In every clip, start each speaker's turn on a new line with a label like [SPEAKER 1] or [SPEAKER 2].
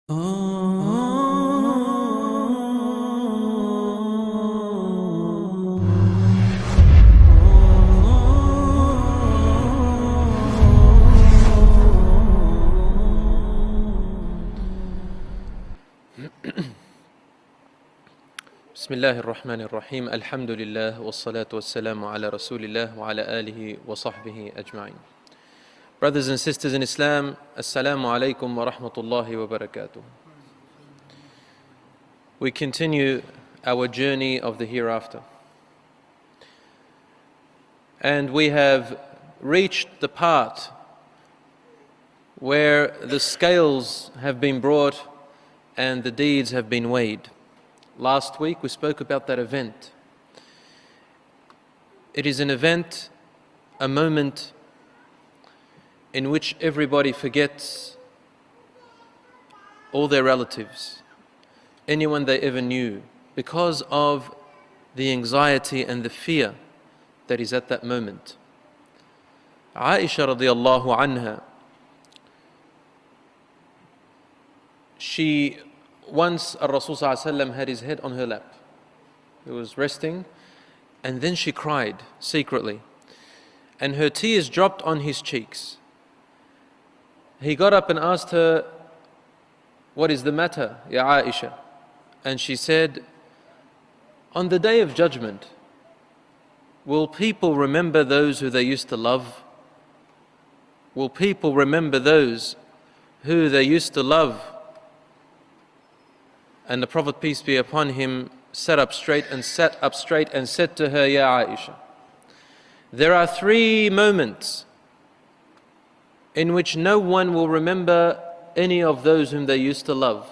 [SPEAKER 1] بسم الله الرحمن الرحيم الحمد لله والصلاة والسلام على رسول الله وعلى آله وصحبه أجمعين. Brothers and sisters in Islam, Assalamu alaikum wa rahmatullahi wa barakatuh. We continue our journey of the hereafter. And we have reached the part where the scales have been brought and the deeds have been weighed. Last week we spoke about that event. It is an event, a moment in which everybody forgets all their relatives, anyone they ever knew, because of the anxiety and the fear that is at that moment. Aisha radiallahu anha, once Rasul sallallahu alaihi wasallam had his head on her lap. He was resting, and then she cried secretly, and her tears dropped on his cheeks. He got up and asked her, "What is the matter, Ya Aisha?" And she said, "On the day of judgment, will people remember those who they used to love? Will people remember those who they used to love?" And the Prophet, peace be upon him, sat up straight and said to her, "Ya Aisha, there are 3 moments in which no one will remember any of those whom they used to love.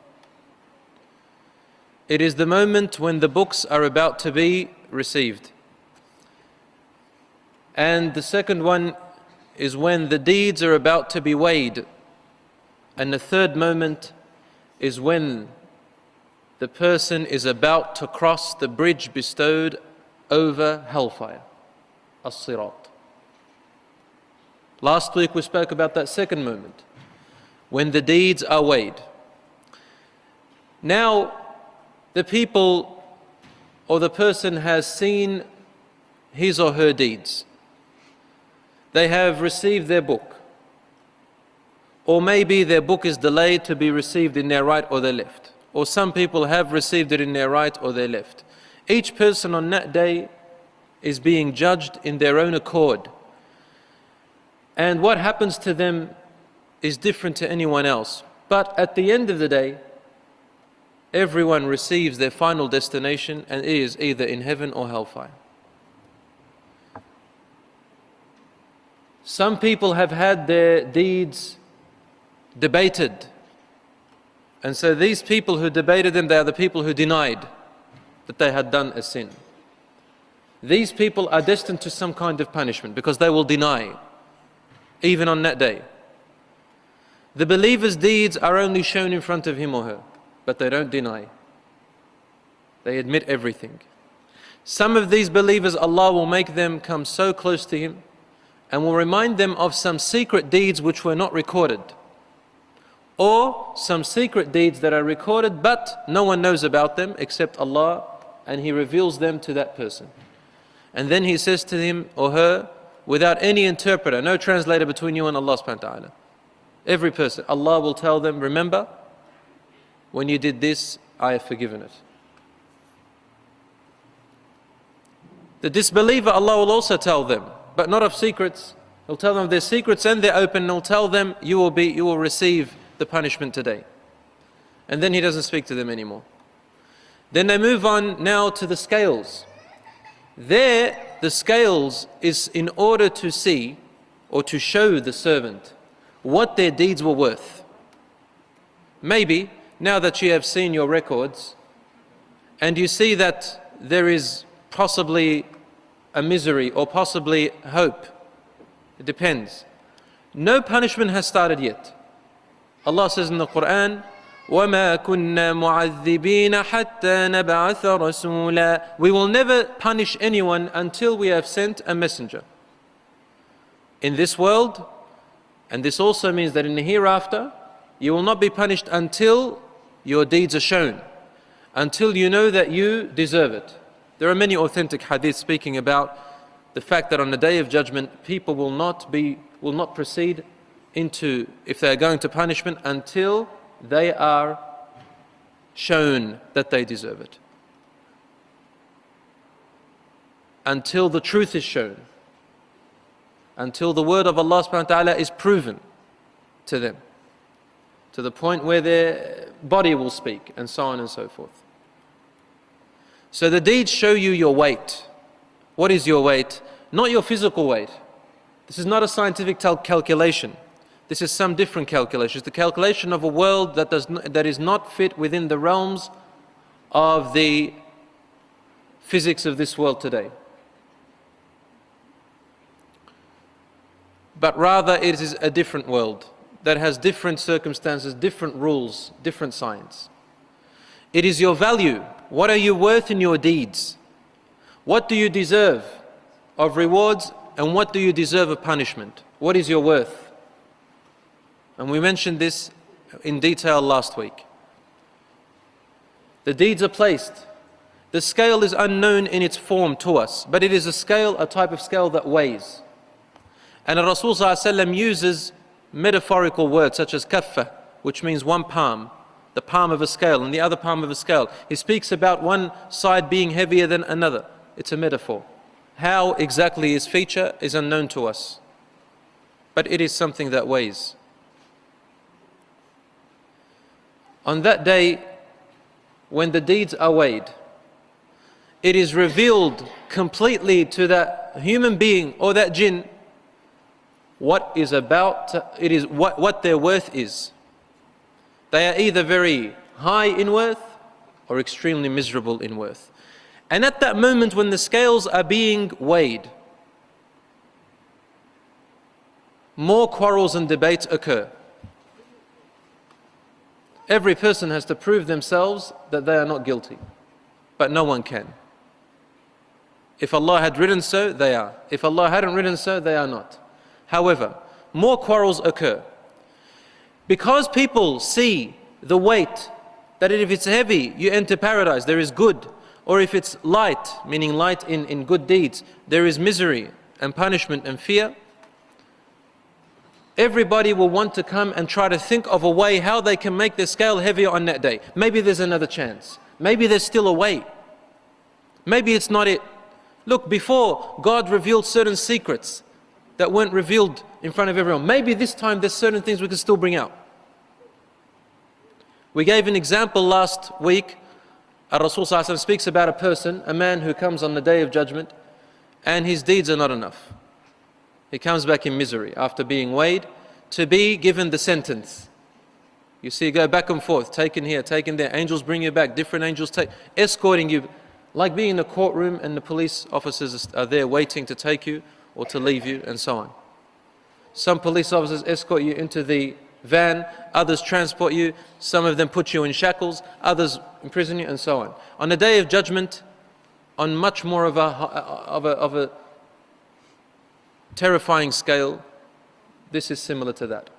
[SPEAKER 1] It is the moment when the books are about to be received. And the second one is when the deeds are about to be weighed. And the third moment is when the person is about to cross the bridge bestowed over hellfire, as-sirat." Last week we spoke about that second moment, when the deeds are weighed. Now, the people or the person has seen his or her deeds. They have received their book. Or maybe their book is delayed to be received in their right or their left. Or some people have received it in their right or their left. Each person on that day is being judged in their own accord. And what happens to them is different to anyone else. But at the end of the day, everyone receives their final destination and is either in heaven or hellfire. Some people have had their deeds debated. And so these people who debated them, they are the people who denied that they had done a sin. These people are destined to some kind of punishment because they will deny, even on that day. The believer's deeds are only shown in front of him or her, but they don't deny. They admit everything. Some of these believers, Allah will make them come so close to Him and will remind them of some secret deeds which were not recorded, or some secret deeds that are recorded but no one knows about them except Allah, and He reveals them to that person. And then He says to him or her, without any interpreter, no translator between you and Allah subhanahu wa ta'ala, every person, Allah will tell them, "Remember, when you did this, I have forgiven it." The disbeliever, Allah will also tell them, but not of secrets. He'll tell them of their secrets and their open, and He'll tell them, you will receive the punishment today. And then He doesn't speak to them anymore. Then they move on now to the scales. There, the scales is in order to see or to show the servant what their deeds were worth. Maybe now that you have seen your records and you see that there is possibly a misery or possibly hope, it depends. No punishment has started yet. Allah says in the Quran, وَمَا كُنَّا مُعَذِّبِينَ حَتَّى نَبْعَثَ رَسُولًا. We will never punish anyone until we have sent a messenger. In this world, and this also means that in the hereafter, You will not be punished until your deeds are shown, until you know that you deserve it. There are many authentic hadiths speaking about the fact that on the Day of Judgment, people will not proceed into, if they are going to punishment, until they are shown that they deserve it. Until the truth is shown. Until the word of Allah subhanahu wa ta'ala is proven to them. To the point where their body will speak, and so on and so forth. So the deeds show you your weight. What is your weight? Not your physical weight. This is not a scientific calculation. This is some different calculation. It's the calculation of a world that is not fit within the realms of the physics of this world today. But rather it is a different world that has different circumstances, different rules, different science. It is your value. What are you worth in your deeds? What do you deserve of rewards, and what do you deserve of punishment? What is your worth? And we mentioned this in detail last week. The deeds are placed. The scale is unknown in its form to us, but it is a scale, a type of scale that weighs. And Rasul ﷺ uses metaphorical words such as kaffa, which means one palm, the palm of a scale, and the other palm of a scale. He speaks about one side being heavier than another. It's a metaphor. How exactly his feature is unknown to us, but it is something that weighs. On that day, when the deeds are weighed, it is revealed completely to that human being or that jinn what their worth is. They are either very high in worth or extremely miserable in worth. And at that moment when the scales are being weighed, more quarrels and debates occur. Every person has to prove themselves that they are not guilty, but no one can. If Allah had written so, they are. If Allah hadn't written so, they are not. However, more quarrels occur. Because people see the weight, that if it's heavy, you enter paradise, there is good. Or if it's light, meaning light in good deeds, there is misery and punishment and fear. Everybody will want to come and try to think of a way how they can make the scale heavier on that day. Maybe there's another chance. Maybe there's still a way. Maybe it's not it. Look, before God revealed certain secrets that weren't revealed in front of everyone. Maybe this time there's certain things we can still bring out. We gave an example last week. Rasul ﷺ speaks about a person, a man who comes on the Day of Judgment, and his deeds are not enough. He comes back in misery after being weighed to be given the sentence. You see, you go back and forth, taken here, taken there. Angels bring you back, different angels escorting you, like being in a courtroom and the police officers are there waiting to take you or to leave you, and so on. Some police officers escort you into the van, others transport you, some of them put you in shackles, others imprison you, and so on. On the Day of Judgment, on much more of a terrifying scale, this is similar to that.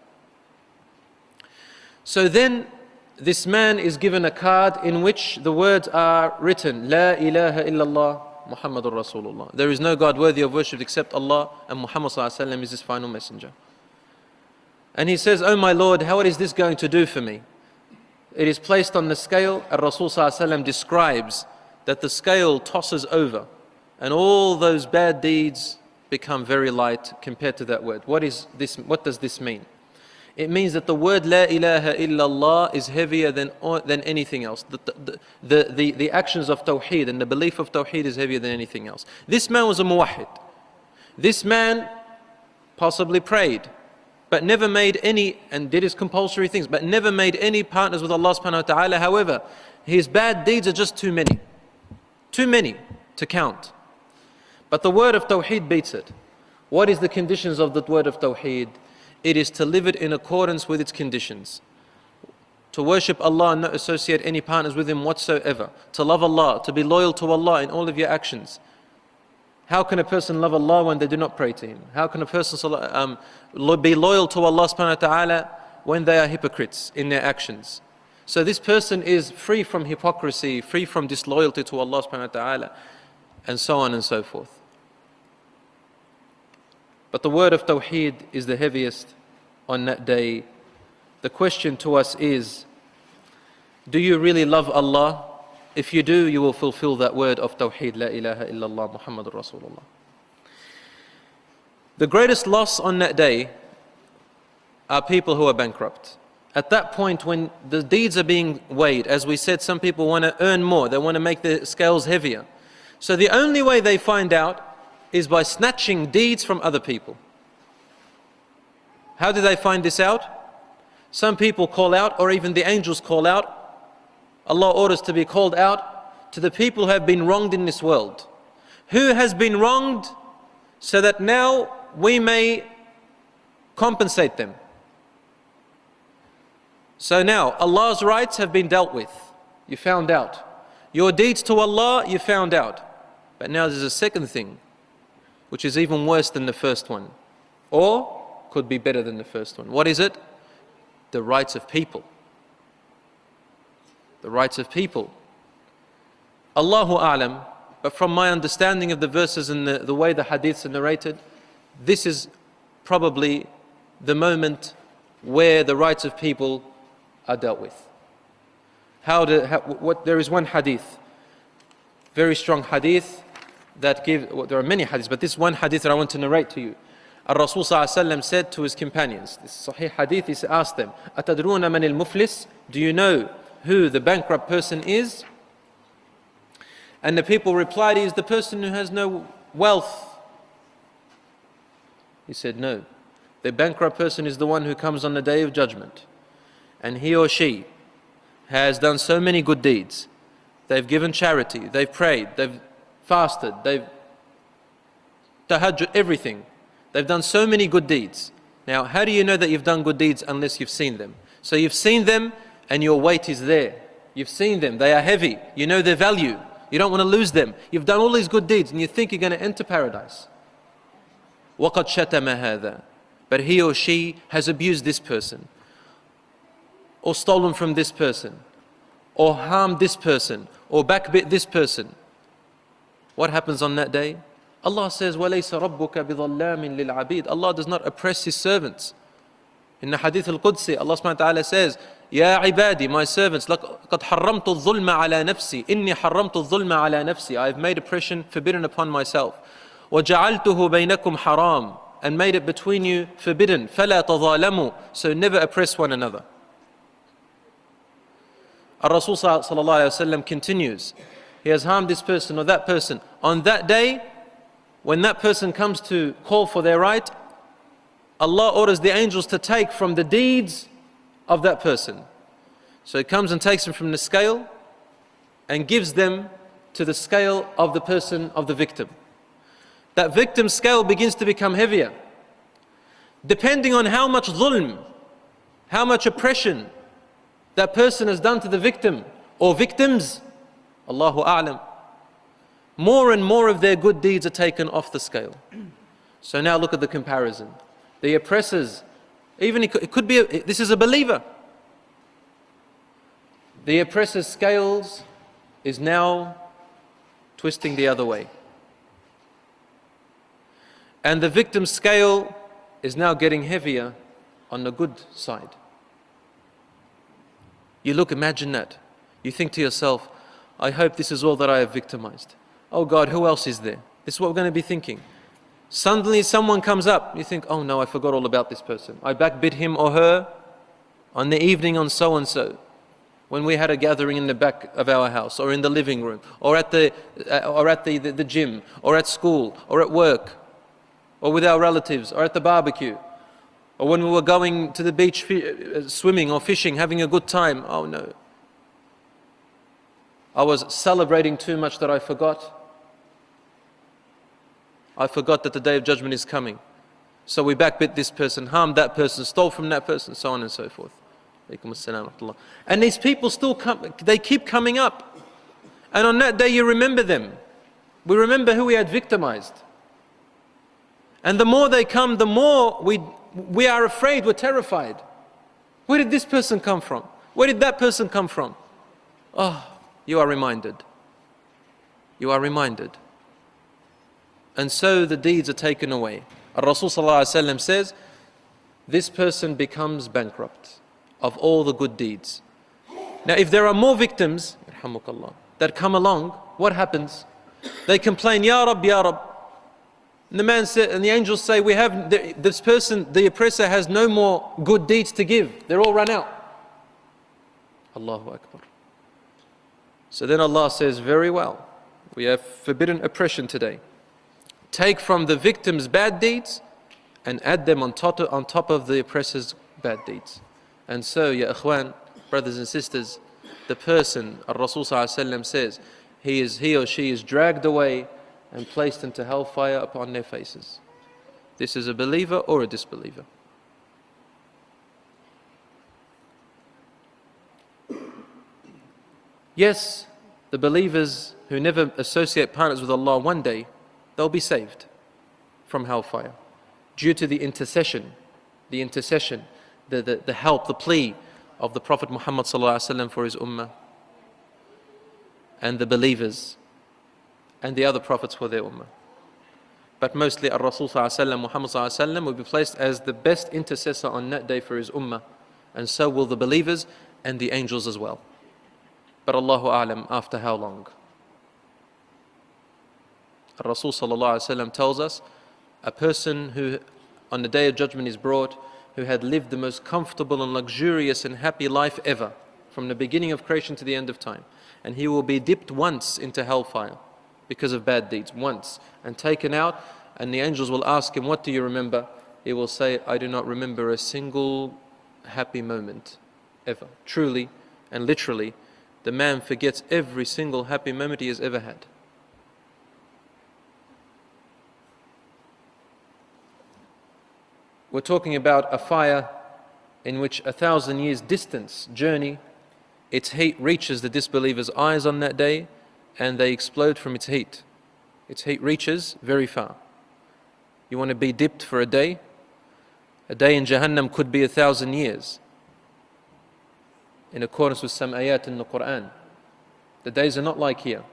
[SPEAKER 1] So then this man is given a card in which the words are written, La ilaha illallah Muhammadur Rasulullah. There is no God worthy of worship except Allah, and Muhammad ﷺ is his final messenger. And he says, Oh my Lord, how is this going to do for me? It is placed on the scale, and Rasul ﷺ describes that the scale tosses over, and all those bad deeds become very light compared to that word. What is this? What does this mean? It means that the word La ilaha illallah is heavier than anything else. The actions of Tawheed and the belief of Tawheed is heavier than anything else. This man was a muwahhid. This man possibly prayed, but never made any, and did his compulsory things, but never made any partners with Allah subhanahu wa ta'ala. However, his bad deeds are just too many to count. But the word of Tawheed beats it. What is the conditions of the word of Tawheed? It is to live it in accordance with its conditions. To worship Allah and not associate any partners with Him whatsoever. To love Allah, to be loyal to Allah in all of your actions. How can a person love Allah when they do not pray to Him? How can a person be loyal to Allah subhanahu wa ta'ala when they are hypocrites in their actions. So this person is free from hypocrisy, free from disloyalty to Allah subhanahu wa ta'ala, and so on and so forth. But the word of Tawheed is the heaviest on that day. The question to us is, do you really love Allah? If you do, you will fulfill that word of Tawheed, La ilaha illallah Muhammadur Rasulullah. The greatest loss on that day are people who are bankrupt. At that point, when the deeds are being weighed, as we said, some people want to earn more, they want to make the scales heavier. So the only way they find out is by snatching deeds from other people. How do they find this out? Some people call out, or even the angels call out. Allah orders to be called out to the people who have been wronged in this world. Who has been wronged, so that now we may compensate them. So now Allah's rights have been dealt with. You found out. Your deeds to Allah, you found out. But now there's a second thing, which is even worse than the first one, or could be better than the first one. What is it? The rights of people. The rights of people. Allahu A'lam, but from my understanding of the verses and the way the hadiths are narrated, this is probably the where the rights of people are dealt with. There is one hadith, very strong hadith, that there are many hadiths, but this one hadith that I want to narrate to you. Rasul said to his companions, this Sahih hadith, he asked them, "Atadruna man al-muflis?" Do you know who the bankrupt person is? And the people replied, "He is the person who has no wealth." He said, "No. The bankrupt person is the one who comes on the day of judgment, and he or she has done so many good deeds. They've given charity, they've prayed, they've fasted, they've tahajjud, everything. They've done so many good deeds. Now, how do you know that you've done good deeds unless you've seen them? So you've seen them and your weight is there. You've seen them, they are heavy, you know their value. You don't want to lose them. You've done all these good deeds and you think you're going to enter paradise. وَقَدْ شَتَمَ هَذَا. But he or she has abused this person, or stolen from this person, or harmed this person, or backbit this person. What happens on that day? Allah says, وَلَيْسَ رَبُّكَ بِظَلَّامٍ لِلْعَبِيدِ. Allah does not oppress His servants. In the Hadith al-Qudsi, Allah subhanahu wa ta'ala says, يَا عِبَادِ, my servants, لَقَدْ حَرَّمْتُ الظُّلْمَ عَلَى نَفْسِي إِنِّي حَرَّمْتُ الظُّلْمَ عَلى نَفْسِي. I have made oppression forbidden upon myself. وَجَعَلْتُهُ بَيْنَكُمْ حَرَامٍ, and made it between you forbidden. فَلَا تَظَالَمُوا, so never oppress one another. Rasul sallallahu alayhi wa sallam continues, he has harmed this person or that person. On that day, when that person comes to call for their right, Allah orders the angels to take from the deeds of that person. So He comes and takes them from the scale and gives them to the scale of the person, of the victim. That victim's scale begins to become heavier. Depending on how much zulm, how much oppression that person has done to the victim or victims, Allahu A'lam, more and more of their good deeds are taken off the scale. So now look at the comparison. The oppressors, even it could be, this is a believer. The oppressor's scales is now twisting the other way. And the victim's scale is now getting heavier on the good side. You look, imagine that. You think to yourself, I hope this is all that I have victimized. Oh God, who else is there? This is what we're going to be thinking. Suddenly someone comes up, you think, oh no, I forgot all about this person. I backbit him or her on the evening on so and so, when we had a gathering in the back of our house, or in the living room, or at the gym, or at school, or at work, or with our relatives, or at the barbecue, or when we were going to the beach swimming or fishing, having a good time. Oh no, I was celebrating too much that I forgot. I forgot that the day of judgment is coming. So we backbit this person, harmed that person, stole from that person, so on and so forth. And these people still come, they keep coming up. And on that day you remember them. We remember who we had victimized. And the more they come, the more we are afraid, we're terrified. Where did this person come from? Where did that person come from? Oh, you are reminded. You are reminded. And so the deeds are taken away. Rasul ﷺ says, this person becomes bankrupt of all the good deeds. Now if there are more victims that come along, what happens? They complain, Ya Rab, Ya Rab. And the man said, and the angels say, we have this person, the oppressor has no more good deeds to give. They're all run out. Allahu Akbar. So then Allah says, very well, we have forbidden oppression today. Take from the victim's bad deeds and add them on top of the oppressor's bad deeds. And so, ya ikhwan, brothers and sisters, the person, Rasul ﷺ says, he or she is dragged away and placed into hellfire upon their faces. This is a believer or a disbeliever. Yes, the believers who never associate partners with Allah, one day they'll be saved from hellfire due to the intercession, the help, the plea of the Prophet Muhammad ﷺ for his ummah, and the believers and the other prophets for their ummah. But mostly Rasul ﷺ, Muhammad ﷺ will be placed as the best intercessor on that day for his ummah, and so will the believers and the angels as well. But Allahu A'lam, after how long? Rasul ﷺ tells us, a person who on the day of judgment is brought, who had lived the most comfortable and luxurious and happy life ever, from the beginning of creation to the end of time, and he will be dipped once into hellfire because of bad deeds, once, and taken out, and the angels will ask him, what do you remember? He will say, I do not remember a single happy moment ever. Truly and literally, the man forgets every single happy moment he has ever had. We're talking about a fire in which 1,000 years distance journey, its heat reaches the disbelievers' eyes on that day, and they explode from its heat. Its heat reaches very far. You want to be dipped for a day? A day in Jahannam could be 1,000 years, in accordance with some ayat in the Quran. The days are not like here.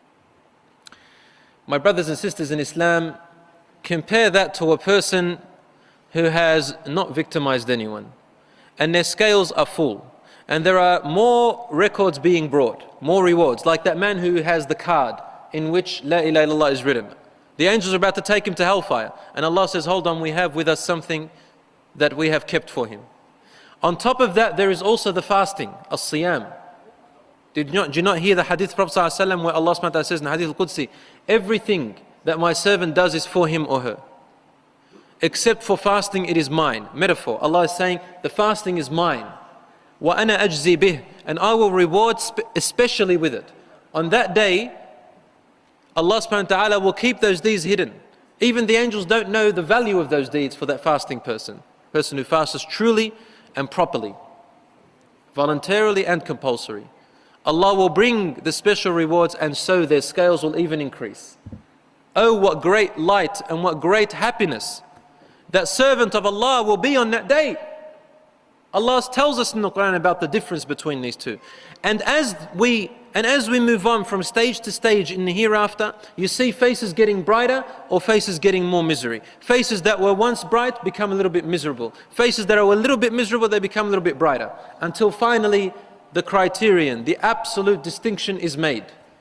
[SPEAKER 1] My brothers and sisters in Islam, compare that to a person who has not victimized anyone, and their scales are full, and there are more records being brought, more rewards, like that man who has the card in which La ilaha illallah is written. The angels are about to take him to hellfire, and Allah says, hold on, we have with us something that we have kept for him. On top of that, there is also the fasting, as-siyam. Do you not hear the hadith of Prophet ﷺ where Allah subhanahu wa ta'ala says in the hadith al-Qudsi, everything that my servant does is for him or her, except for fasting, it is mine. Metaphor. Allah is saying, the fasting is mine. وَأَنَا أَجْزِي بِهِ, and I will reward especially with it. On that day, Allah subhanahu wa ta'ala will keep those deeds hidden. Even the angels don't know the value of those deeds for that fasting person who fasts truly and properly, voluntarily and compulsory. Allah will bring the special rewards, and so their scales will even increase. Oh, what great light and what great happiness that servant of Allah will be on that day. Allah tells us in the Quran about the difference between these two. And as we move on from stage to stage in the hereafter, you see faces getting brighter or faces getting more misery. Faces that were once bright become a little bit miserable. Faces that are a little bit miserable, they become a little bit brighter. Until finally the criterion, the absolute distinction is made.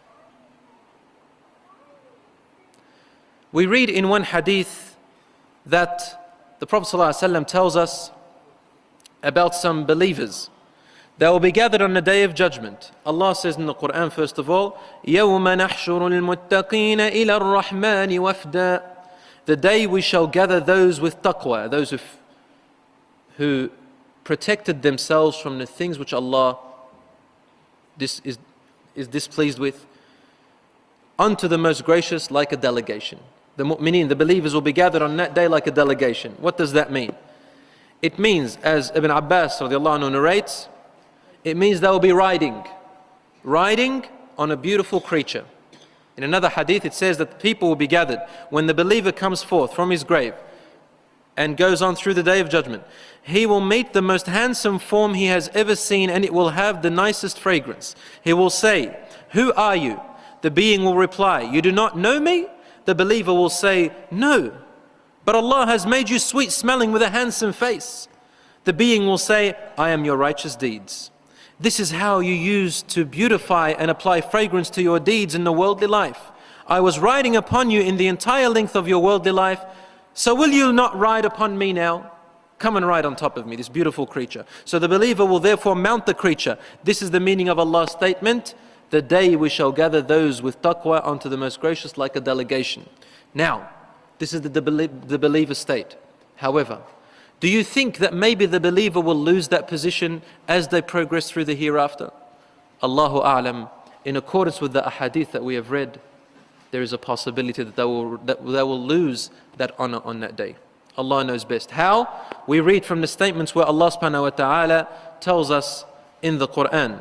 [SPEAKER 1] We read in one hadith that the Prophet ﷺ tells us about some believers. They will be gathered on the day of judgment. Allah says in the Quran, first of all, يَوْمَ نَحْشُرُ الْمُتَّقِينَ إِلَى الرَّحْمَنِ وَفْدًا. The day we shall gather those with taqwa, those who protected themselves from the things which Allah is displeased with, unto the most gracious, like a delegation. The mu'mineen, the believers, will be gathered on that day like a delegation. What does that mean? It means, as Ibn Abbas radiallahu anhu narrates, it means they will be riding on a beautiful creature. In another hadith it says that the people will be gathered when the believer comes forth from his grave. And goes on through the day of judgment. He will meet the most handsome form he has ever seen, and it will have the nicest fragrance. He will say, "Who are you?" The being will reply, "You do not know me?" The believer will say, "No, but Allah has made you sweet smelling with a handsome face." The being will say, "I am your righteous deeds." This is how you use to beautify and apply fragrance to your deeds in the worldly life. I was riding upon you in the entire length of your worldly life, so will you not ride upon me now? Come and ride on top of me, this beautiful creature. So the believer will therefore mount the creature. This is the meaning of Allah's statement, "The day we shall gather those with taqwa onto the most gracious like a delegation." Now, this is the believer state. However, do you think that maybe the believer will lose that position as they progress through the hereafter? Allahu A'lam, in accordance with the ahadith that we have read, there is a possibility that they will lose that honor on that day. Allah knows best. How? We read from the statements where Allah subhanahu wa ta'ala tells us in the Quran.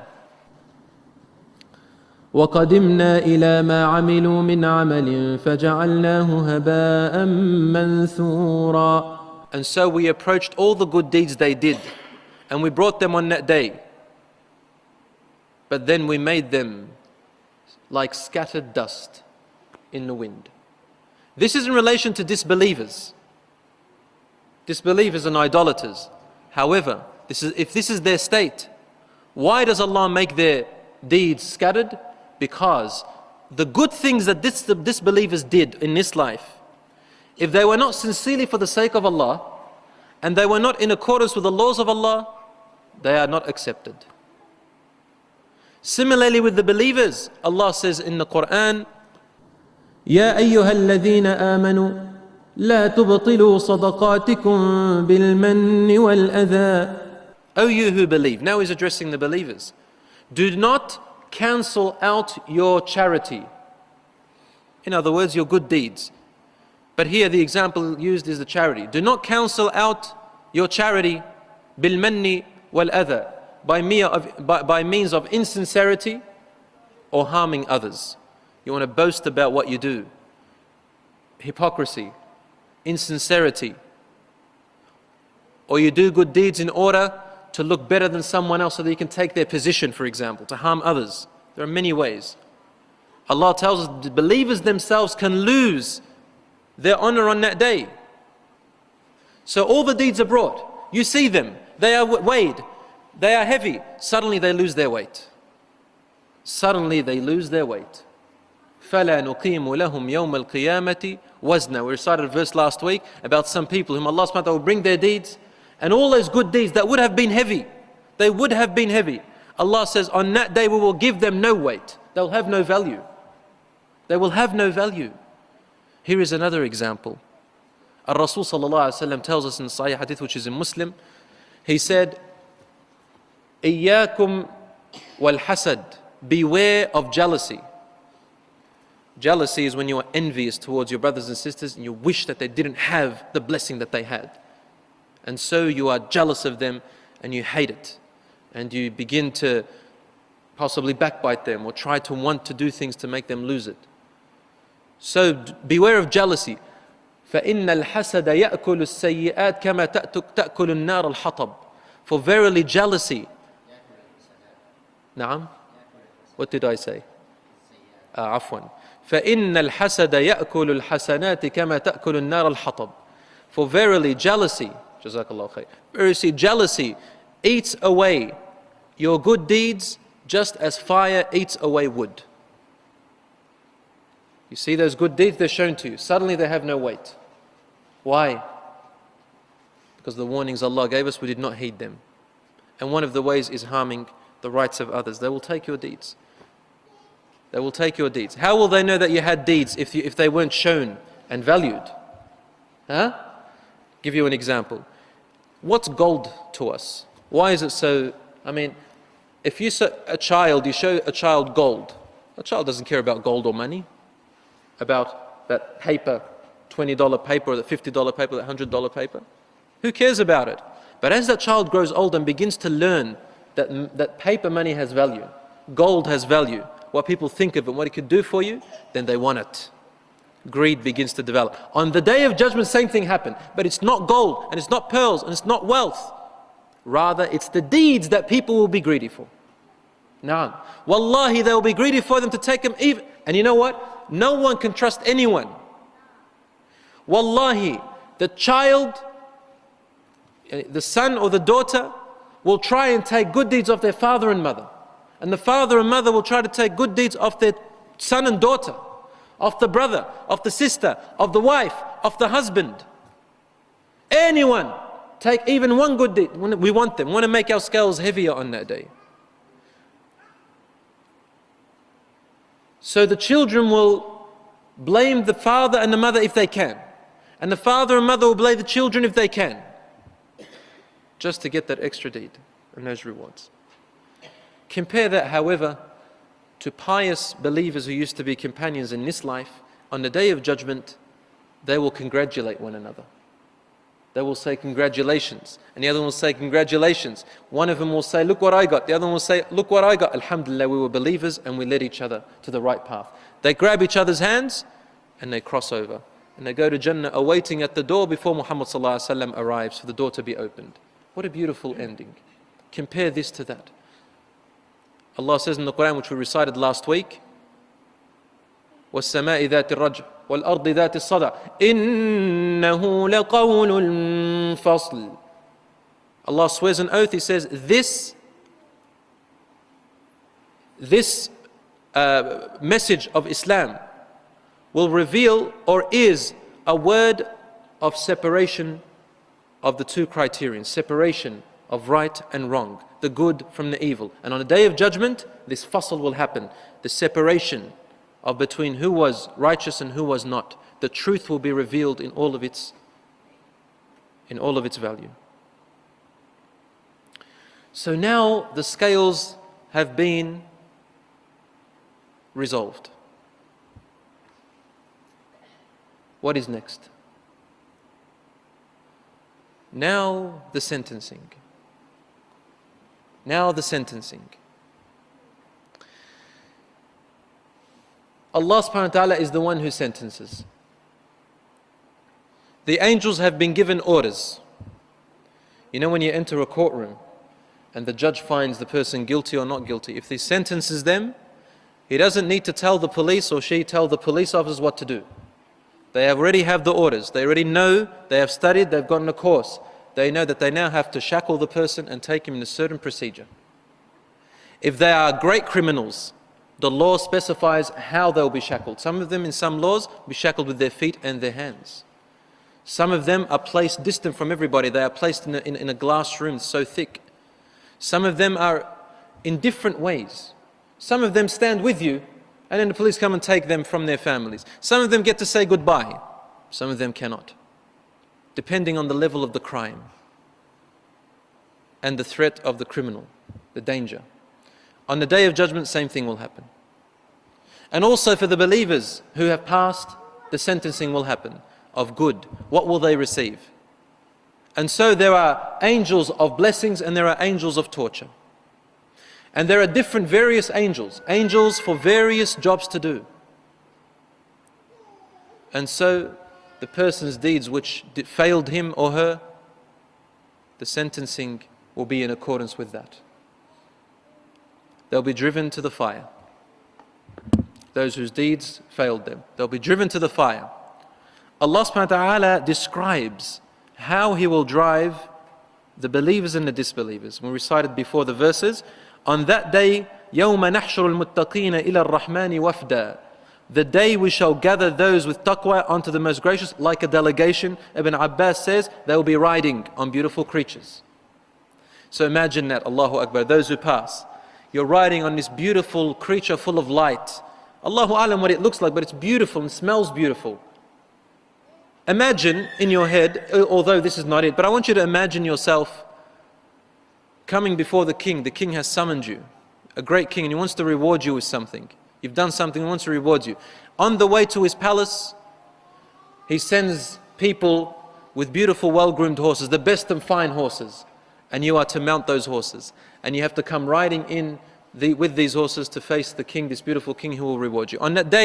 [SPEAKER 2] وَقَدِمْنَا إِلَى مَا عَمِلُوا مِنْ عَمَلٍ فَجَعَلْنَاهُ هَبَاءً مَنْثُورًا.
[SPEAKER 1] And so we approached all the good deeds they did, and we brought them on that day. But then we made them like scattered dust in the wind. This is in relation to disbelievers. Disbelievers and idolaters. However, if this is their state, why does Allah make their deeds scattered? Because the good things that the disbelievers did in this life, if they were not sincerely for the sake of Allah, and they were not in accordance with the laws of Allah, they are not accepted. Similarly with the believers, Allah says in the Quran,
[SPEAKER 2] يا أيها الذين آمنوا لا تبطلوا صدقاتكم بالمن والأذى.
[SPEAKER 1] O you who believe, now he's addressing the believers, do not cancel out your charity. In other words, your good deeds. But here the example used is the charity. Do not cancel out your charity بالمن والأذى, by means of insincerity or harming others. You want to boast about what you do. Hypocrisy, insincerity. Or you do good deeds in order to look better than someone else so that you can take their position, for example, to harm others. There are many ways. Allah tells us the believers themselves can lose their honor on that day. So all the deeds are brought. You see them. They are weighed. They are heavy. Suddenly they lose their weight. Suddenly they lose their weight. فَلَا نُقِيمُ لَهُمْ يَوْمَ الْقِيَامَةِ وَزْنًا. We recited a verse last week about some people whom Allah subhanahu wa ta'ala will bring their deeds, and all those good deeds that would have been heavy, they would have been heavy. Allah says on that day we will give them no weight. They'll have no value. They will have no value. Here is another example. Ar-Rasul sallallahu alayhi wa sallam tells us in Sahih Hadith, which is in Muslim, he said, إِيَّاكُمْ وَالْحَسَدِ. Beware of jealousy. Jealousy is when you are envious towards your brothers and sisters and you wish that they didn't have the blessing that they had. And so you are jealous of them and you hate it. And you begin to possibly backbite them or try to want to do things to make them lose it. So beware of jealousy. فَإِنَّ الْحَسَدَ يَأْكُلُ السَّيِّئَاتِ كَمَا تَأْكُلُ النَّارَ الْحَطَبِ. For verily jealousy. Naam? What did I say? عفوا. فَإِنَّ الْحَسَدَ يَأْكُلُ الْحَسَنَاتِ كَمَا تَأْكُلُ النَّارَ الْحَطَبِ. For verily jealousy, Jazakallah khair. Verily jealousy eats away your good deeds just as fire eats away wood. You see those good deeds, they're shown to you. Suddenly they have no weight. Why? Because the warnings Allah gave us, we did not heed them. And one of the ways is harming the rights of others. They will take your deeds. They will take your deeds. How will they know that you had deeds if they weren't shown and valued? Huh? Give you an example. What's gold to us? Why is it so? I mean, if you show a child gold, a child doesn't care about gold or money, about that paper, $20 paper or the $50 paper, that $100 paper. Who cares about it? But as that child grows old and begins to learn that paper money has value, gold has value, what people think of it, what it could do for you, then they want it. greed begins to develop. On the Day of Judgment, same thing happened. But it's not gold, and it's not pearls, and it's not wealth. Rather, it's the deeds that people will be greedy for. Now, wallahi, they will be greedy for them to take them even. And you know what? No one can trust anyone. Wallahi, the child, the son or the daughter will try and take good deeds of their father and mother. And the father and mother will try to take good deeds of their son and daughter, of the brother, of the sister, of the wife, of the husband. Anyone, take even one good deed. We want them. We want to make our scales heavier on that day. So the children will blame the father and the mother if they can. And the father and mother will blame the children if they can. Just to get that extra deed and those rewards. Compare that, however, to pious believers who used to be companions in this life. On the Day of Judgment, they will congratulate one another. They will say congratulations, and the other one will say congratulations. One of them will say, look what I got. The other one will say, look what I got. Alhamdulillah, we were believers and we led each other to the right path. They grab each other's hands and they cross over. And they go to Jannah, awaiting at the door before Muhammad ﷺ arrives for the door to be opened. What a beautiful ending. Compare this to that. Allah says in the Quran, which we recited last week, وَالسَّمَاءِ ذَاتِ الرَّجْعِ وَالْأَرْضِ ذَاتِ الصَّدَعِ إِنَّهُ لَقَوْلٌ فَصْلٌ. Allah swears an oath, He says, this message of Islam will reveal or is a word of separation of the two criterions, separation of right and wrong, the good from the evil. And on the Day of Judgment, this fasl will happen, the separation of between who was righteous and who was not. The truth will be revealed in all of its value. So now the scales have been resolved. What is next? Now the sentencing. Now the sentencing. Allah subhanahu wa ta'ala is the one who sentences. The angels have been given orders. You know, when you enter a courtroom and the judge finds the person guilty or not guilty, if he sentences them, he doesn't need to tell the police or she tell the police officers what to do. They already have the orders. They already know, they have studied, they've gotten a course. They know that they now have to shackle the person and take him in a certain procedure. If they are great criminals, the law specifies how they'll be shackled. Some of them in some laws will be shackled with their feet and their hands. Some of them are placed distant from everybody. They are placed in a glass room so thick. Some of them are in different ways. Some of them stand with you and then the police come and take them from their families. Some of them get to say goodbye. Some of them cannot, depending on the level of the crime and the threat of the criminal, the danger. On the Day of Judgment, same thing will happen. And also for the believers who have passed, the sentencing will happen of good. What will they receive? And so there are angels of blessings and there are angels of torture. And there are different various angels for various jobs to do. And so the person's deeds which failed him or her, the sentencing will be in accordance with that. They'll be driven to the fire. Those whose deeds failed them, they'll be driven to the fire. Allah subhanahu wa ta'ala describes how He will drive the believers and the disbelievers. We recited before the verses, on that day, يَوْمَ نَحْشُرُ الْمُتَّقِينَ إِلَى الرَّحْمَنِ وَفْدًا. The day we shall gather those with taqwa onto the Most Gracious like a delegation. Ibn Abbas says they will be riding on beautiful creatures. So imagine that, Allahu Akbar, those who pass. You're riding on this beautiful creature full of light. Allahu Alam what it looks like, but it's beautiful and smells beautiful. Imagine in your head, although this is not it, but I want you to imagine yourself coming before the king. The king has summoned you, a great king, and he wants to reward you with something. You've done something, he wants to reward you. On the way to his palace, he sends people with beautiful, well-groomed horses, the best and fine horses. And you are to mount those horses. And you have to come riding in with these horses to face the king, this beautiful king who will reward you. On that day,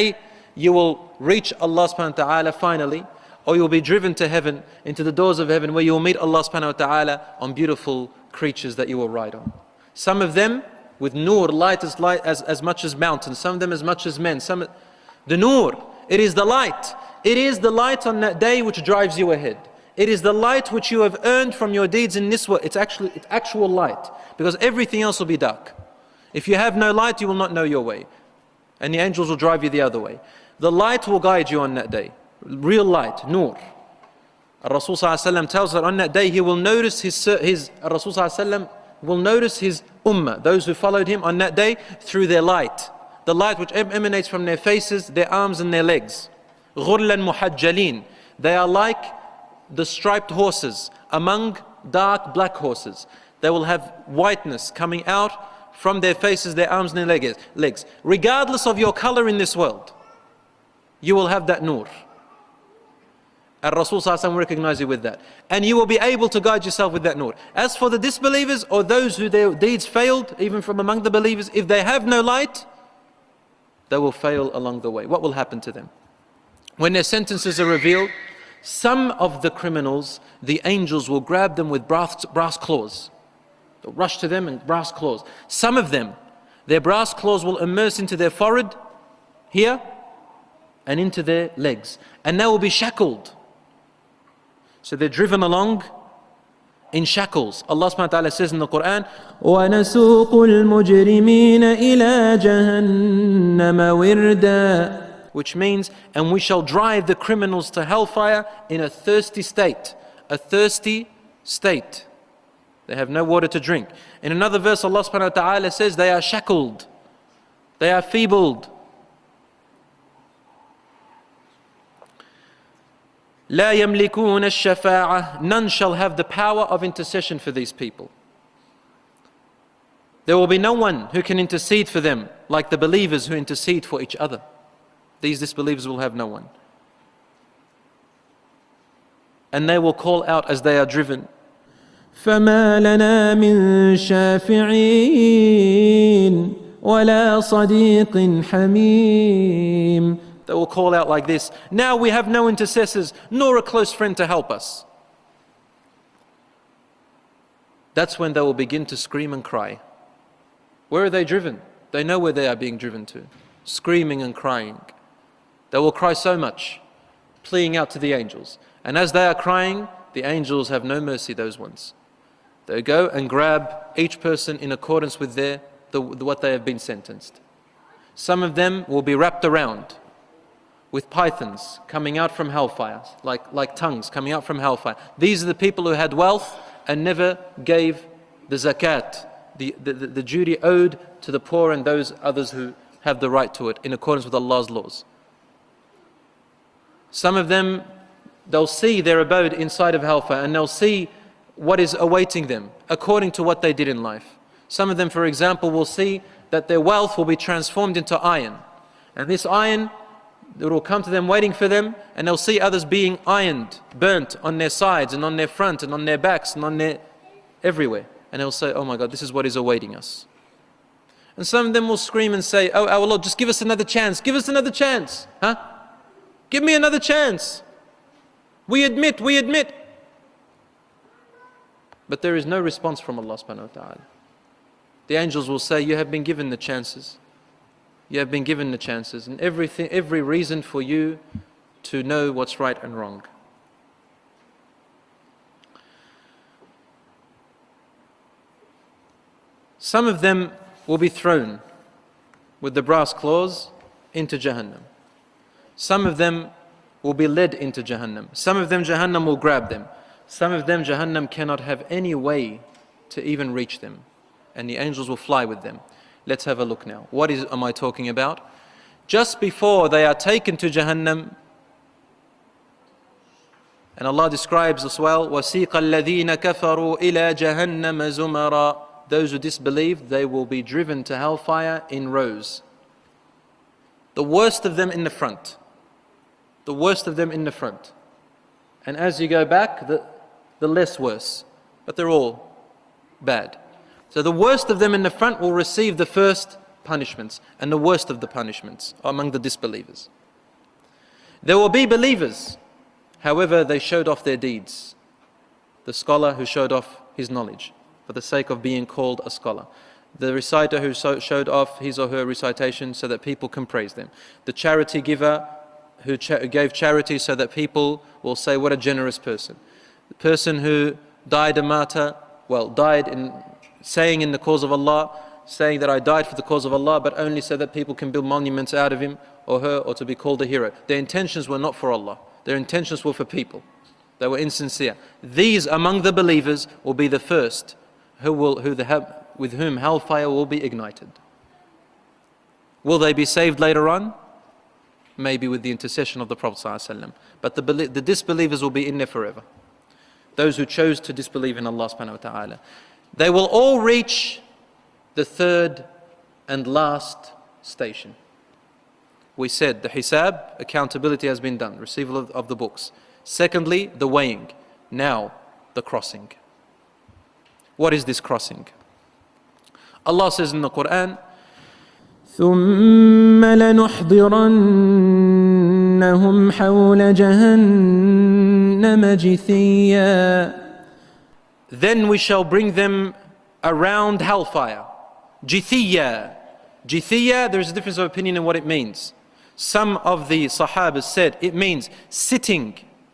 [SPEAKER 1] you will reach Allah subhanahu wa ta'ala finally, or you will be driven to heaven, into the doors of heaven, where you will meet Allah subhanahu wa ta'ala on beautiful creatures that you will ride on. Some of them with nur, light as much as mountains, some of them as much as men. The nur, it is the light. It is the light on that day which drives you ahead. It is the light which you have earned from your deeds in this world. It's actual light, because everything else will be dark. If you have no light, you will not know your way, and the angels will drive you the other way. The light will guide you on that day. Real light, nur. Rasul tells that on that day he will notice Rasul will notice his ummah, those who followed him on that day, through their light. The light which emanates from their faces, their arms and their legs. غُرْلًا مُحَجَّلِينَ. They are like the striped horses among dark black horses. They will have whiteness coming out from their faces, their arms and their legs. Regardless of your color in this world, you will have that nur. And Rasul will recognize you with that. And you will be able to guide yourself with that nur. As for the disbelievers, or those who their deeds failed, even from among the believers, if they have no light, they will fail along the way. What will happen to them? When their sentences are revealed, some of the criminals, the angels will grab them with brass claws. They'll rush to them and brass claws. Some of them, their brass claws will immerse into their forehead, here, and into their legs. And they will be shackled. So they're driven along in shackles. Allah subhanahu wa ta'ala says in the Quran,
[SPEAKER 2] وَنَسُوقُ الْمُجْرِمِينَ إِلَىٰ جَهَنَّمَ وِرْدًا.
[SPEAKER 1] Which means, and we shall drive the criminals to hellfire in a thirsty state. A thirsty state. They have no water to drink. In another verse, Allah subhanahu wa ta'ala says they are shackled. They are feebled. لا يملكون الشفاعة. None shall have the power of intercession for these people. There will be no one who can intercede for them like the believers who intercede for each other. These disbelievers will have no one. And they will call out as they are driven.
[SPEAKER 2] فَمَا لَنَا مِن شَافِعِينَ وَلَا صَدِيقٍ حَمِيمٍ.
[SPEAKER 1] They will call out like this, now we have no intercessors, nor a close friend to help us. That's when they will begin to scream and cry. Where are they driven? They know where they are being driven to. Screaming and crying. They will cry so much, pleading out to the angels. And as they are crying, the angels have no mercy, those ones. They go and grab each person in accordance with what they have been sentenced. Some of them will be wrapped around with pythons coming out from hellfire, like tongues coming out from hellfire. These are the people who had wealth and never gave the zakat, the duty owed to the poor and those others who have the right to it in accordance with Allah's laws. Some of them, they'll see their abode inside of hellfire, and they'll see what is awaiting them according to what they did in life. Some of them, for example, will see that their wealth will be transformed into iron. And this iron, it will come to them waiting for them, and they'll see others being ironed, burnt on their sides and on their front and on their backs and on their everywhere. And they'll say, oh my God, this is what is awaiting us. And some of them will scream and say, oh our Lord, just give us another chance. Give us another chance. Huh? Give me another chance. We admit. But there is no response from Allah subhanahu wa ta'ala. The angels will say, you have been given the chances. You have been given the chances and every reason for you to know what's right and wrong. Some of them will be thrown with the brass claws into Jahannam. Some of them will be led into Jahannam. Some of them Jahannam will grab them. Some of them Jahannam cannot have any way to even reach them. And the angels will fly with them. Let's have a look now. What am I talking about? Just before they are taken to Jahannam, and Allah describes as well, وَسِيقَ الَّذِينَ كَفَرُوا إِلَى جَهَنَّمَ زُمَرًا. Those who disbelieve, they will be driven to hellfire in rows. The worst of them in the front. The worst of them in the front. And as you go back, the less worse. But they're all bad. So the worst of them in the front will receive the first punishments and the worst of the punishments among the disbelievers. There will be believers, however they showed off their deeds. The scholar who showed off his knowledge for the sake of being called a scholar. The reciter who showed off his or her recitation so that people can praise them. The charity giver who gave charity so that people will say, what a generous person. The person who died a martyr, died in saying in the cause of Allah, saying that I died for the cause of Allah, but only so that people can build monuments out of him or her, or to be called a hero. Their intentions were not for Allah. Their intentions were for people. They were insincere. These among the believers will be the first with whom hellfire will be ignited. Will they be saved later on? Maybe with the intercession of the Prophet ﷺ. But the disbelievers will be in there forever. Those who chose to disbelieve in Allah subhanahu wa ta'ala. They will all reach the third and last station. We said the hisab, accountability has been done, receival of the books. Secondly, the weighing. Now, the crossing. What is this crossing? Allah says in the Quran,
[SPEAKER 2] ثم لنحضرنهم حول جهنم جثيا.
[SPEAKER 1] Then we shall bring them around hellfire. Jithiya. Jithiya, there is a difference of opinion in what it means. Some of the Sahabas said it means sitting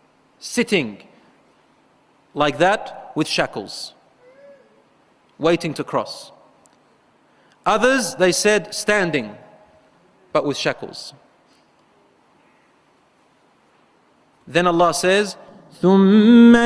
[SPEAKER 1] like that with shackles, waiting to cross. Others, they said standing, but with shackles. Then Allah says,
[SPEAKER 2] ثم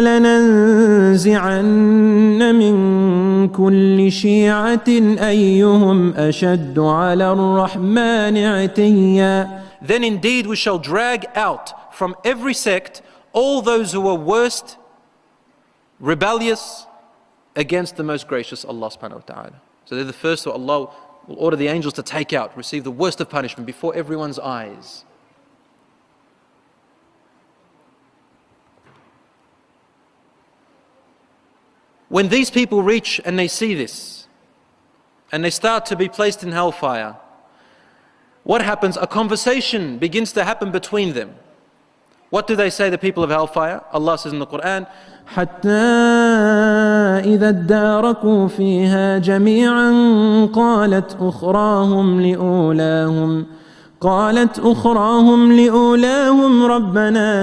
[SPEAKER 2] لننزعن من كل شيعة أيهم أشد على الرحمن عتيا.
[SPEAKER 1] Then indeed we shall drag out from every sect all those who are worst, rebellious against the most gracious Allah subhanahu wa ta'ala. So they're the first who Allah will order the angels to take out, receive the worst of punishment before everyone's eyes. When these people reach and they see this, and they start to be placed in hellfire, what happens? A conversation begins to happen between them. What do they say, the people of hellfire? Allah says in the Quran,
[SPEAKER 2] حتى إذا اداركوا فيها جميعا قالت أخراهم لأولاهم ربنا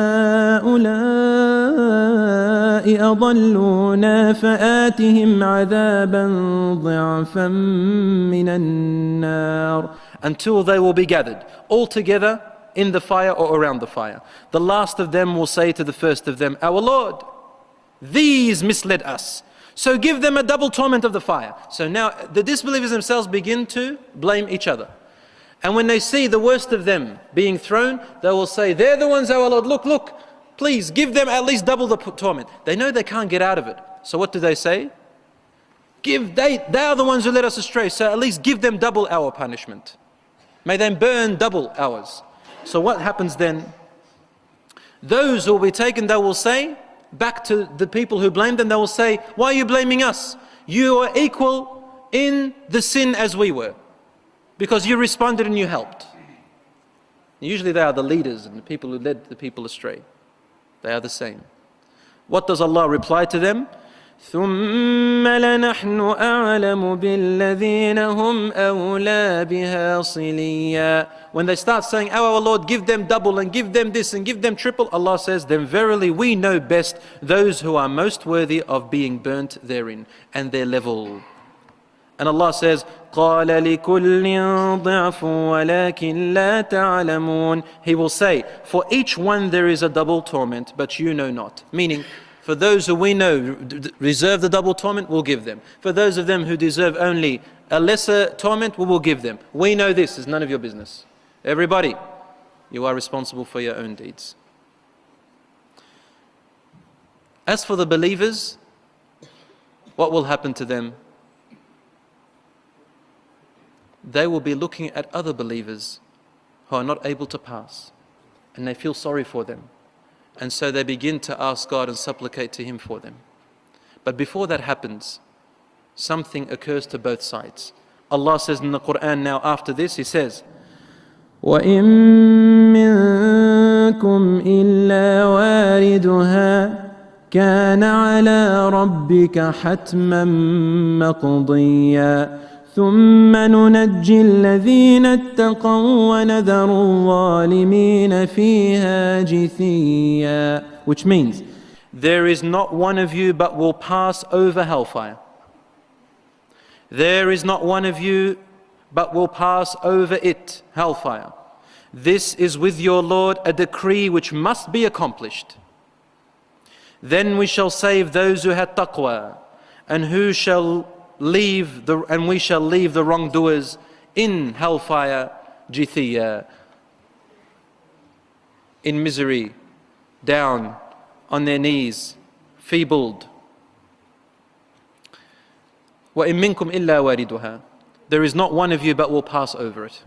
[SPEAKER 2] هؤلاء أضلونا فآتهم عذابا ضعفا من النار.
[SPEAKER 1] Until they will be gathered all together in the fire or around the fire. The last of them will say to the first of them, our Lord, these misled us, so give them a double torment of the fire. So now the disbelievers themselves begin to blame each other. And when they see the worst of them being thrown, they will say, they're the ones, our Lord, look, please give them at least double the torment. They know they can't get out of it. So what do they say? They are the ones who led us astray, so at least give them double our punishment. May they burn double ours. So what happens then? Those who will be taken, they will say, back to the people who blamed them, they will say, why are you blaming us? You are equal in the sin as we were, because you responded and you helped. Usually they are the leaders and the people who led the people astray. They are the same. What does Allah reply to them?
[SPEAKER 2] ثم لنحن أعلم بالذين هم أولى بها صليا.
[SPEAKER 1] When they start saying, oh our Lord, give them double and give them this and give them triple, Allah says, then verily we know best those who are most worthy of being burnt therein and their level. And Allah says, قال لكل ضعف ولكن لا تعلمون. He will say, for each one there is a double torment, but you know not. Meaning, for those who we know reserve the double torment, we'll give them. For those of them who deserve only a lesser torment, we will give them. We know this is none of your business. Everybody, you are responsible for your own deeds. As for the believers, what will happen to them? They will be looking at other believers who are not able to pass, and they feel sorry for them. And so they begin to ask God and supplicate to Him for them. But before that happens, something occurs to both sides. Allah says in the Quran now after this, He says,
[SPEAKER 2] وَإِن مِّن منكم إلا واردها كان على ربك حتما مقضيا ثم ننجي الذين اتقوا ونذر الظالمين فيها جثيا. Which means there is not one of you but will pass over hellfire. There is not one of you but will pass over it, hellfire. This is with your Lord a decree which must be accomplished. Then we shall save those who had taqwa, and we shall leave the wrongdoers in hellfire, jithiya, in misery, down on their knees, feebled. وَإِن مِّنكُمْ إِلَّا وَارِدُهَا. There is not one of you but will pass over it.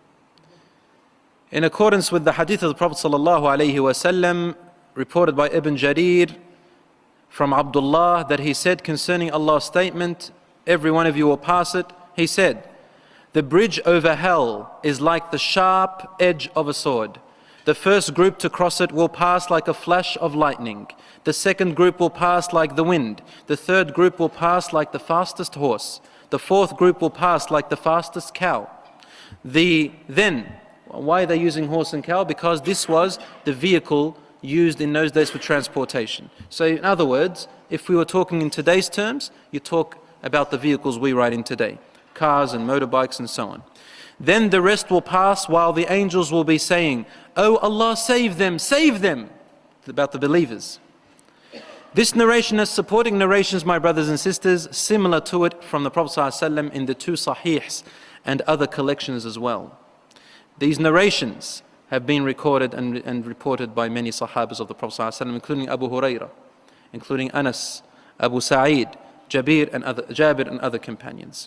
[SPEAKER 2] In accordance with the hadith of the Prophet ﷺ, reported by Ibn Jarir from Abdullah, that he said concerning Allah's statement, every one of you will pass it, he said, the bridge over hell is like the sharp edge of a sword. The first group to cross it will pass like a flash of lightning. The second group will pass like the wind. The third group will pass like the fastest horse. The fourth group will pass like the fastest cow. Why are they using horse and cow? Because this was the vehicle used in those days for transportation. So in other words, if we were talking in today's terms, you talk about the vehicles we ride in today, cars and motorbikes and so on. Then the rest will pass while the angels will be saying, "Oh Allah, save them, save them," about the believers. This narration has supporting narrations, my brothers and sisters, similar to it from the Prophet ﷺ in the two Sahihs and other collections as well. These narrations have been recorded and reported by many Sahabas of the Prophet ﷺ, including Abu Hurairah, including Anas, Abu Sa'id, Jabir and other companions.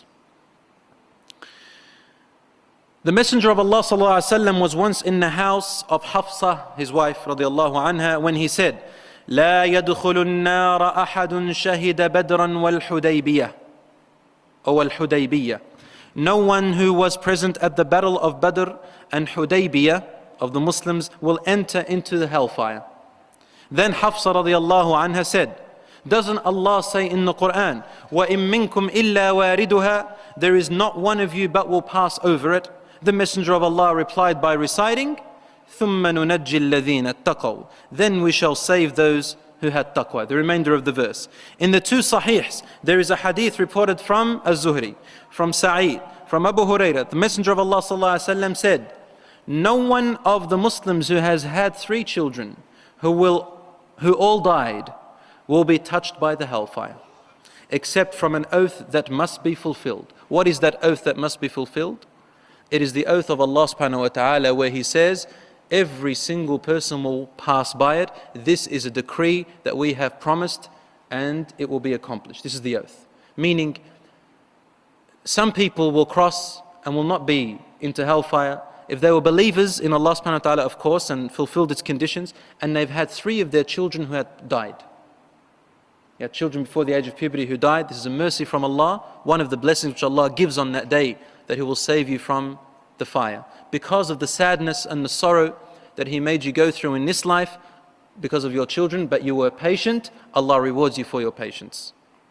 [SPEAKER 2] The Messenger of Allah ﷺ was once in the house of Hafsa, his wife radiallahu anha, when he said, لا يدخل النار أحد شهد بدرا والحديبية أو الحديبية. No one who was present at the battle of Badr and Hudaybiyah of the Muslims will enter into the hellfire. Then Hafsa radiallahu anha said, doesn't Allah say in the Quran, وَإِن مِّنكُمْ إِلَّا وَارِدُهَا, there is not one of you but will pass over it? The Messenger of Allah replied by reciting, ثُمَّ نُنَجِّي الَّذِينَ اتَّقَوْا, then we shall save those who had taqwa. The remainder of the verse. In the two Sahihs, there is a hadith reported from Az-Zuhri, from Sa'id, from Abu Hurairah. The Messenger of Allah ﷺ said, no one of the Muslims who has had 3 children, who all died, will be touched by the hellfire, except from an oath that must be fulfilled. What is that oath that must be fulfilled? It is the oath of Allah subhanahu wa ta'ala, where He says, every single person will pass by it. This is a decree that we have promised and it will be accomplished. This is the oath. Meaning, some people will cross and will not be into hellfire if they were believers in Allah subhanahu wa ta'ala, of course, and fulfilled its conditions, and they've had 3 of their children who had died. You had children before the age of puberty who died. This is a mercy from Allah, one of the blessings which Allah gives on that day, that He will save you from the fire. Because of the sadness and the sorrow that He made you go through in this life, because of your children, but you were patient, Allah rewards you for your patience.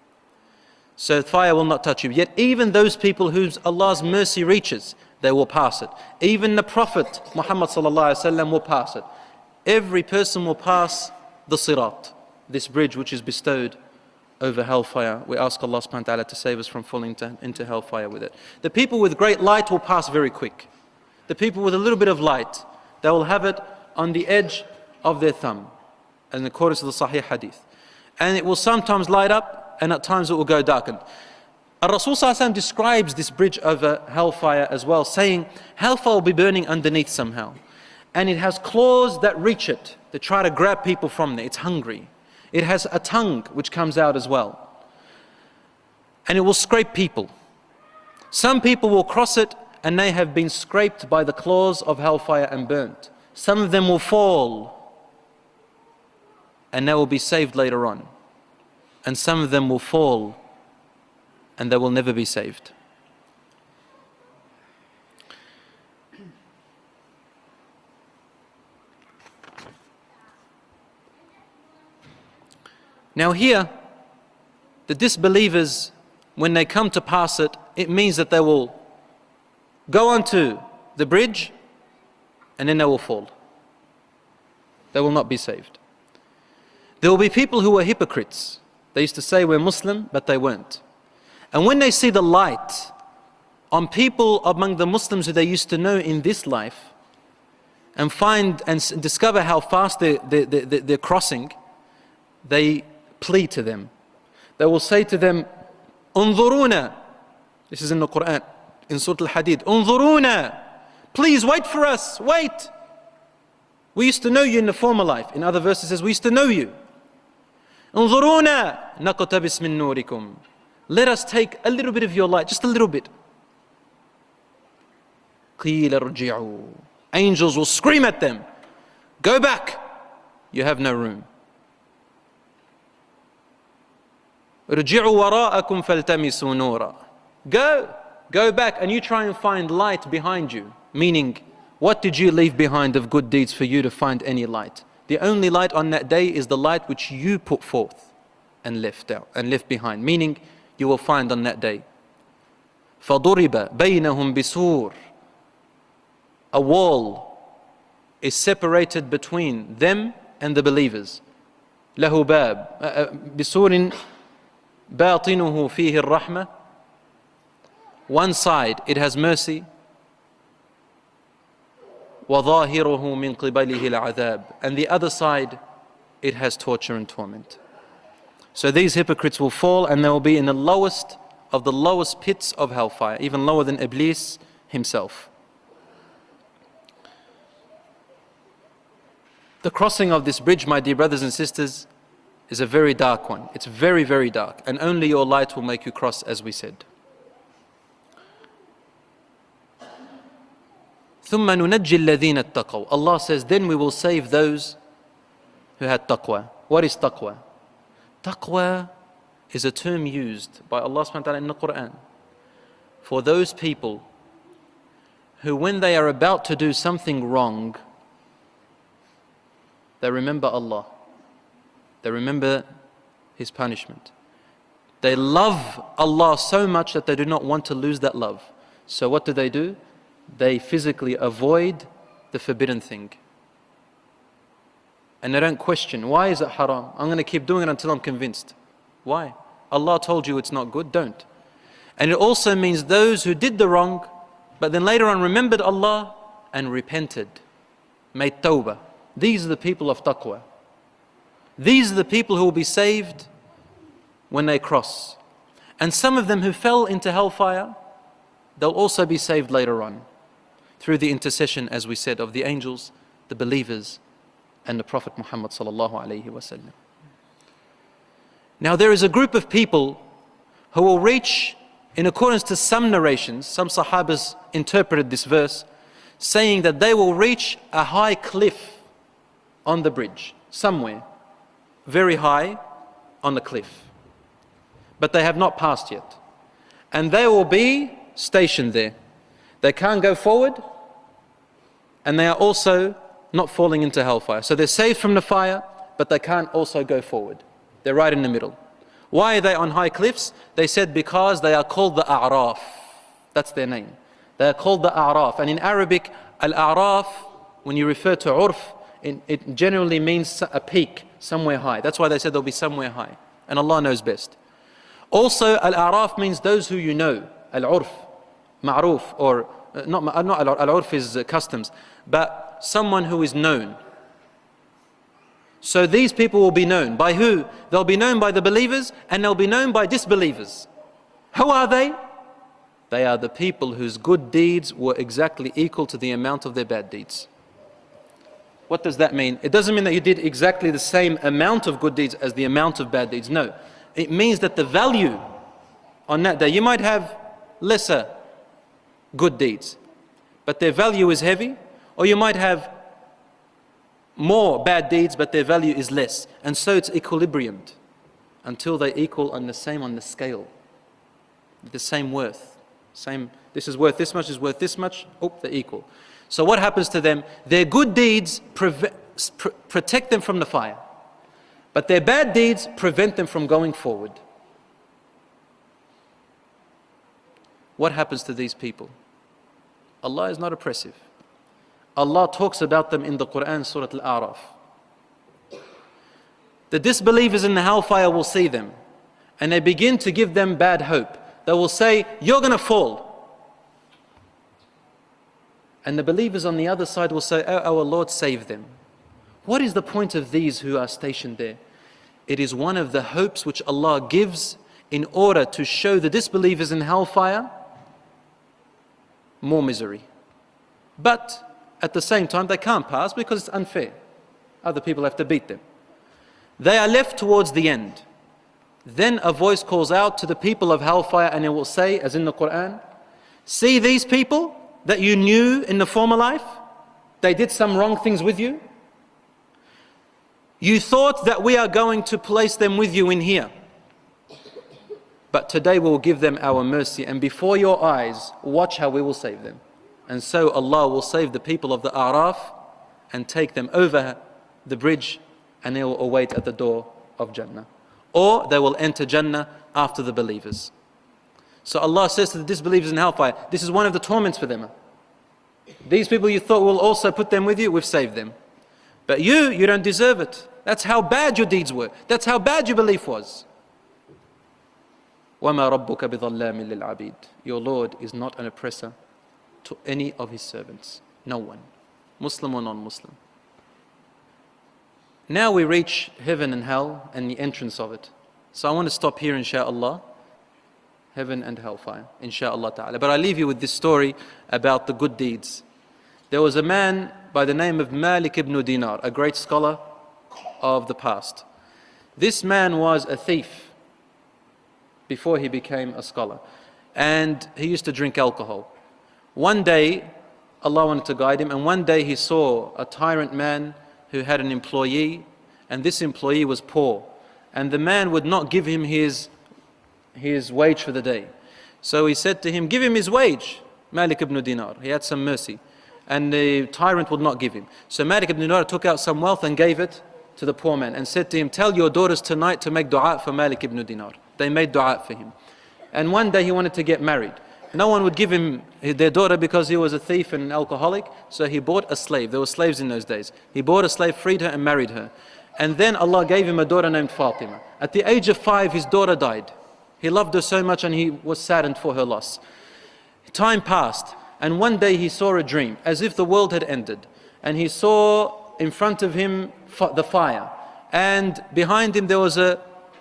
[SPEAKER 2] So fire will not touch you. Yet even those people whose Allah's mercy reaches, they will pass it. Even the Prophet Muhammad ﷺ will pass it. Every person will pass the Sirat, this bridge which is bestowed over hellfire. We ask Allah subhanahu wa ta'ala to save us from falling into hellfire with it. The people with great light will pass very quick. The people with a little bit of light, they will have it on the edge of their thumb, in accordance to the Sahih Hadith. And it will sometimes light up, and at times it will go darkened. Rasul ﷺ describes this bridge over hellfire as well, saying, hellfire will be burning underneath somehow. And it has claws that reach it, to try to grab people from there. It's hungry. It has a tongue which comes out as well. And it will scrape people. Some people will cross it and they have been scraped by the claws of hellfire and burnt. Some of them will fall and they will be saved later on. And some of them will fall and they will never be saved. Now here, the disbelievers, when they come to pass it, it means that they will go onto the bridge and then they will fall. They will not be saved. There will be people who are hypocrites. They used to say we're Muslim, but they weren't. And when they see the light on people among the Muslims who they used to know in this life, and find and discover how fast they're crossing, they plead to them. They will say to them, Unzuruna. This is in the Quran, in Surah Al-Hadid. Unzuruna. Please wait for us, wait. We used to know you in the former life. In other verses it says, we used to know you. Unzuruna naqtabis min nurikum. Let us take a little bit of your light, just a little bit. Qila rji'u. Angels will scream at them, go back, you have no room. Rji'u wara'akum faltamisu nura. Go back and you try and find light behind you. Meaning, what did you leave behind of good deeds for you to find any light? The only light on that day is the light which you put forth and left behind. Meaning, you will find on that day. فَضُرِبَ بَيْنَهُمْ بِسُورٍ. A wall is separated between them and the believers. له باب بسور باطنه فيه الرحمة. One side it has mercy. وظاهره من قبله العذاب. And the other side it has torture and torment. So these hypocrites will fall and they will be in the lowest of the lowest pits of hellfire, even lower than Iblis himself. The crossing of this bridge, my dear brothers and sisters, is a very dark one. It's very, very dark. And only your light will make you cross, as we said. ثُمَّ نُنَجِّي الَّذِينَ اتَّقَوْا. Allah says, then we will save those who had taqwa. What is taqwa? Taqwa is a term used by Allah subhanahu wa ta'ala in the Quran for those people who, when they are about to do something wrong, they remember Allah. They remember His punishment. They love Allah so much that they do not want to lose that love. So what do? They physically avoid the forbidden thing. And they don't question, why is it haram? I'm going to keep doing it until I'm convinced. Why? Allah told you it's not good, don't. And it also means those who did the wrong, but then later on remembered Allah and repented, made tawbah. These are the people of taqwa. These are the people who will be saved when they cross. And some of them who fell into hellfire, they'll also be saved later on through the intercession, as we said, of the angels, the believers, and the Prophet Muhammad sallallahu alaihi wasallam. Now there is a group of people who will reach, in accordance to some narrations, some Sahabas interpreted this verse, saying that they will reach a high cliff on the bridge, somewhere, very high on the cliff. But they have not passed yet. And they will be stationed there. They can't go forward, and they are also not falling into hellfire. So they're saved from the fire, but they can't also go forward. They're right in the middle. Why are they on high cliffs? They said because they are called the A'raf. That's their name. They are called the A'raf. And in Arabic, Al-A'raf, when you refer to Urf, it generally means a peak, somewhere high. That's why they said they'll be somewhere high. And Allah knows best. Also, Al-A'raf means those who you know. Al-Urf, Ma'ruf, or not Al-Urf is customs, but someone who is known. So these people will be known. By who? They'll be known by the believers and they'll be known by disbelievers. Who are they? They are the people whose good deeds were exactly equal to the amount of their bad deeds. What does that mean? It doesn't mean that you did exactly the same amount of good deeds as the amount of bad deeds. No. It means that the value on that day, you might have lesser good deeds, but their value is heavy, or you might have more bad deeds, but their value is less. And so it's equilibriumed until they equal on the scale, the same worth. This is worth this much, is worth this much, they're equal. So what happens to them? Their good deeds protect them from the fire.
[SPEAKER 1] But their bad deeds prevent them from going forward. What happens to these people? Allah is not oppressive. Allah talks about them in the Quran, Surah Al-A'raf. The disbelievers in the hellfire will see them, and they begin to give them bad hope. They will say, you're going to fall. And the believers on the other side will say, oh, our Lord, save them. What is the point of these who are stationed there? It is one of the hopes which Allah gives in order to show the disbelievers in hellfire more misery. But at the same time, they can't pass because it's unfair. Other people have to beat them. They are left towards the end. Then a voice calls out to the people of hellfire, and it will say, as in the Quran, see these people that you knew in the former life? They did some wrong things with you. You thought that we are going to place them with you in here. But today we will give them our mercy, and before your eyes, watch how we will save them. And so Allah will save the people of the A'raf and take them over the bridge, and they will await at the door of Jannah. Or they will enter Jannah after the believers. So Allah says to the disbelievers in hellfire, this is one of the torments for them. These people you thought will also put them with you, we've saved them. But you don't deserve it. That's how bad your deeds were. That's how bad your belief was. وَمَا رَبُّكَ بِظَلَّامٍ لِلْعَبِيدِ. Your Lord is not an oppressor to any of His servants. No one. Muslim or non-Muslim. Now we reach heaven and hell and the entrance of it. So I want to stop here, insha'Allah. Heaven and hellfire, insha'Allah ta'ala. But I leave you with this story about the good deeds. There was a man by the name of Malik ibn Dinar, a great scholar of the past. This man was a thief before he became a scholar. And he used to drink alcohol. One day, Allah wanted to guide him, and one day he saw a tyrant man who had an employee, and this employee was poor. And the man would not give him his wage for the day. So he said to him, give him his wage, Malik ibn Dinar. He had some mercy. And the tyrant would not give him. So Malik ibn Dinar took out some wealth and gave it to the poor man and said to him, tell your daughters tonight to make dua for Malik ibn Dinar. They made dua for him. And one day he wanted to get married. No one would give him their daughter because he was a thief and an alcoholic. So he bought a slave. There were slaves in those days. He bought a slave, freed her and married her. And then Allah gave him a daughter named Fatima. At the age of 5, his daughter died. He loved her so much and he was saddened for her loss. Time passed, and one day he saw a dream as if the world had ended. And he saw in front of him the fire. And behind him there was a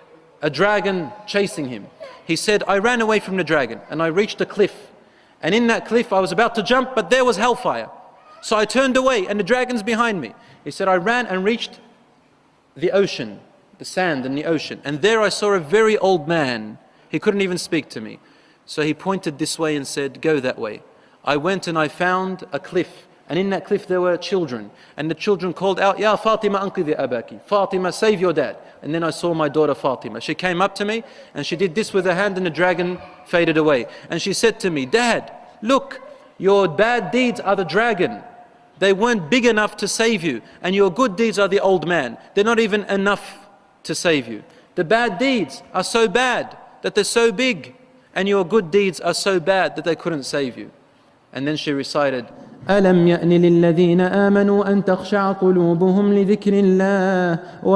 [SPEAKER 1] dragon chasing him. He said, I ran away from the dragon and I reached a cliff. And in that cliff I was about to jump, but there was hellfire. So I turned away and the dragon's behind me. He said, I ran and reached the ocean, the sand in the ocean. And there I saw a very old man. He couldn't even speak to me. So he pointed this way and said, go that way. I went and I found a cliff. And in that cliff there were children. And the children called out, Ya Fatima anqidhi abaki. Fatima, save your dad. And then I saw my daughter Fatima. She came up to me and she did this with her hand and the dragon faded away. And she said to me, Dad, look, your bad deeds are the dragon. They weren't big enough to save you. And your good deeds are the old man. They're not even enough to save you. The bad deeds are so bad that they're so big. And your good deeds are so bad that they couldn't save you. And then she recited,
[SPEAKER 3] ألم يأن للذين آمنوا أن تخشع قلوبهم لذكر الله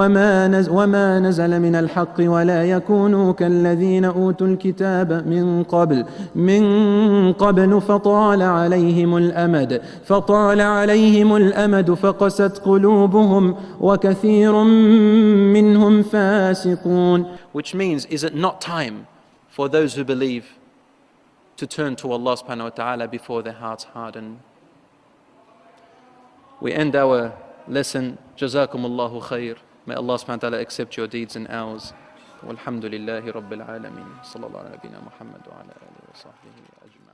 [SPEAKER 3] وما نزل من الحق ولا يكونوا كالذين أوتوا الكتاب من قبل فطال عليهم الأمد فقست قلوبهم وكثير منهم فاسقون.
[SPEAKER 1] Which means, is it not time for those who believe to turn to Allah subhanahu wa ta'ala before their hearts harden? We end our lesson. Jazakumullahu khair. May Allah subhanahu wa ta'ala accept your deeds and ours. Walhamdulillahi rabbil alameen. Sallallahu ala nabina Muhammad wa ala alihi wa sahbihi ajma'in.